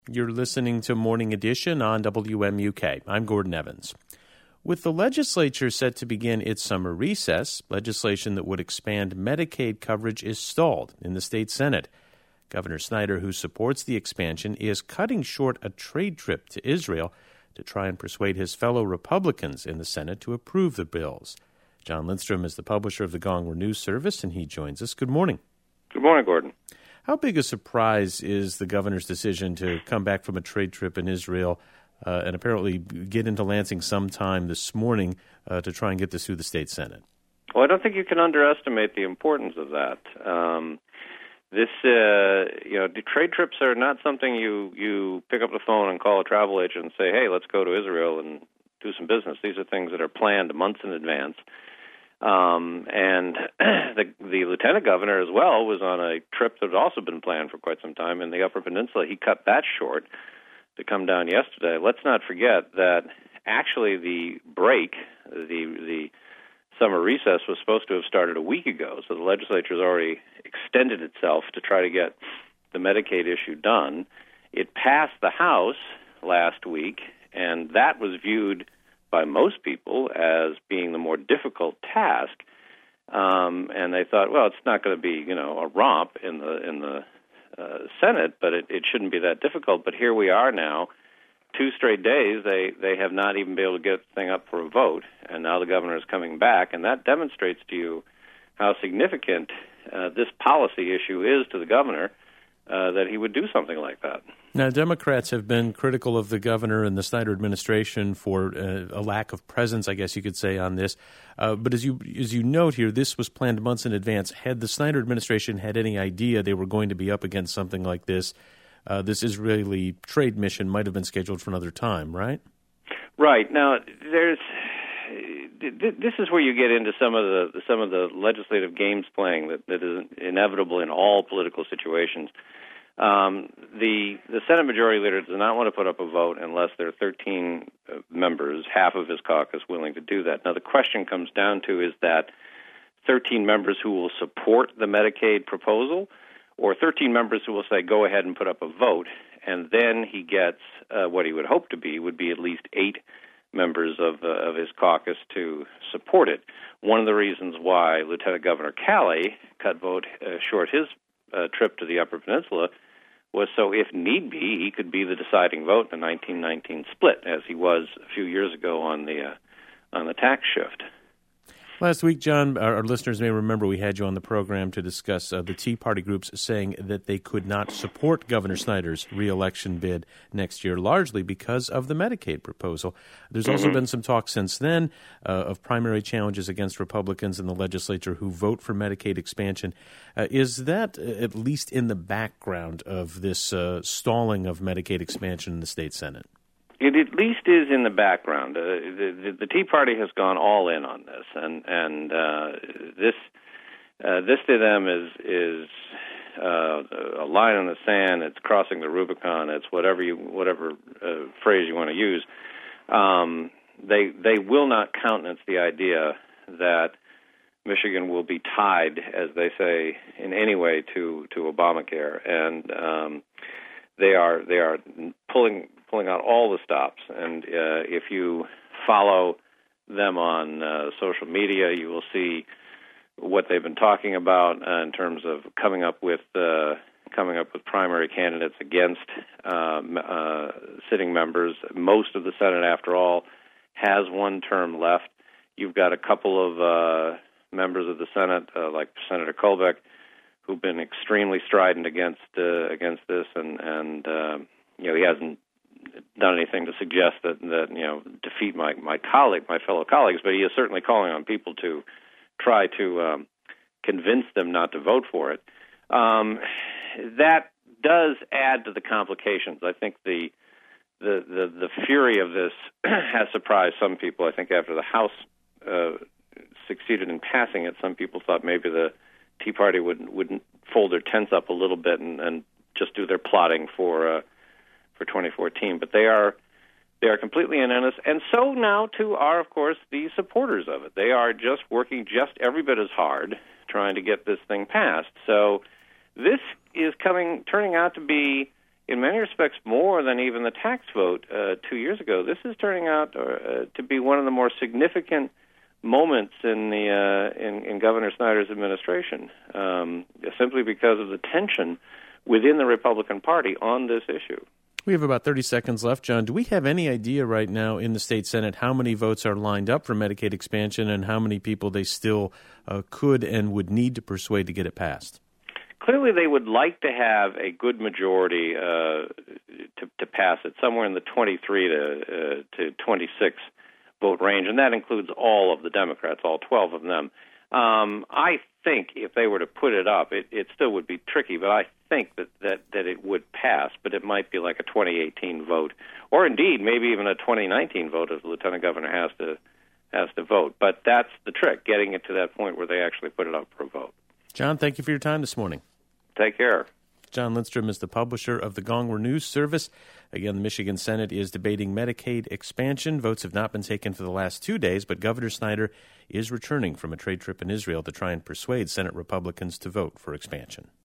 You're listening to Morning Edition on WMUK. I'm Gordon Evans. With the legislature set to begin its summer recess, legislation that would expand Medicaid coverage is stalled in the state Senate. Governor Snyder, who supports the expansion, is cutting short a trade trip to Israel to try and persuade his fellow Republicans in the Senate to approve the bills. John Lindstrom is the publisher of the Gongwer News Service, and he joins us. Good morning. Good morning, Gordon. How big a surprise is the governor's decision to come back from a trade trip in Israel and apparently get into Lansing sometime this morning to try and get this through the state Senate? Well, I don't think you can underestimate the importance of that. The trade trips are not something you pick up the phone and call a travel agent and say, hey, let's go to Israel and do some business. These are things that are planned months in advance. And the lieutenant governor as well was on a trip that had also been planned for quite some time in the Upper Peninsula. He cut that short to come down yesterday. Let's not forget that actually the break, the summer recess, was supposed to have started a week ago. So the legislature has already extended itself to try to get the Medicaid issue done. It passed the House last week, and that was viewed by most people as being the more difficult task, and they thought, well, it's not going to be, a romp in the Senate, but it shouldn't be that difficult. But here we are now, 2 straight days. They have not even been able to get the thing up for a vote, and now the governor is coming back, and that demonstrates to you how significant this policy issue is to the governor. That he would do something like that. Now, Democrats have been critical of the governor and the Snyder administration for a lack of presence, I guess you could say, on this. But as you note here, this was planned months in advance. Had the Snyder administration had any idea they were going to be up against something like this, this Israeli trade mission might have been scheduled for another time, right? Right. Now, this is where you get into some of the legislative games playing that is inevitable in all political situations. The Senate Majority Leader does not want to put up a vote unless there are 13 members, half of his caucus, willing to do that. Now, the question comes down to is that 13 members who will support the Medicaid proposal, or 13 members who will say go ahead and put up a vote, and then he gets what he would hope to be would be at least 8 members of his caucus to support it. One of the reasons why Lieutenant Governor Calley cut short his trip to the Upper Peninsula was so, if need be, he could be the deciding vote in the 1919 split, as he was a few years ago on the tax shift. Last week, John, our listeners may remember we had you on the program to discuss the Tea Party groups saying that they could not support Governor Snyder's re-election bid next year, largely because of the Medicaid proposal. There's also been some talk since then of primary challenges against Republicans in the legislature who vote for Medicaid expansion. Is that at least in the background of this stalling of Medicaid expansion in the state Senate? It at least is in the background. The Tea Party has gone all in on this, and this to them is a line in the sand. It's crossing the Rubicon. It's whatever phrase you want to use. They will not countenance the idea that Michigan will be tied, as they say, in any way to Obamacare, and they are pulling out all the stops. And if you follow them on social media, you will see what they've been talking about in terms of coming up with primary candidates against sitting members. Most of the Senate, after all, has one term left. You've got a couple of members of the Senate, like Senator Colbeck, who've been extremely strident against this, and he hasn't done anything to suggest that defeat my fellow colleagues, but he is certainly calling on people to try to convince them not to vote for it. That does add to the complications. I think the fury of this has surprised some people. I think after the House succeeded in passing it, some people thought maybe the Tea Party wouldn't fold their tents up a little bit and just do their plotting for 2014. But they are completely in earnest, and so now too are, of course, the supporters of it. They are just working just every bit as hard trying to get this thing passed. So this is turning out to be in many respects more than even the tax vote 2 years ago. This is turning out to be one of the more significant moments in Governor Snyder's administration, simply because of the tension within the Republican Party on this issue. We have about 30 seconds left. John, do we have any idea right now in the state Senate how many votes are lined up for Medicaid expansion and how many people they still could and would need to persuade to get it passed? Clearly, they would like to have a good majority to pass it, somewhere in the 23 to 26 vote range, and that includes all of the Democrats, all 12 of them. I think if they were to put it up, it still would be tricky, but I think that it would pass, but it might be like a 2018 vote, or indeed maybe even a 2019 vote if the lieutenant governor has to vote. But that's the trick, getting it to that point where they actually put it up for a vote. John, thank you for your time this morning. Take care. John Lindstrom is the publisher of the Gongwer News Service. Again, the Michigan Senate is debating Medicaid expansion. Votes have not been taken for the last 2 days, but Governor Snyder is returning from a trade trip in Israel to try and persuade Senate Republicans to vote for expansion.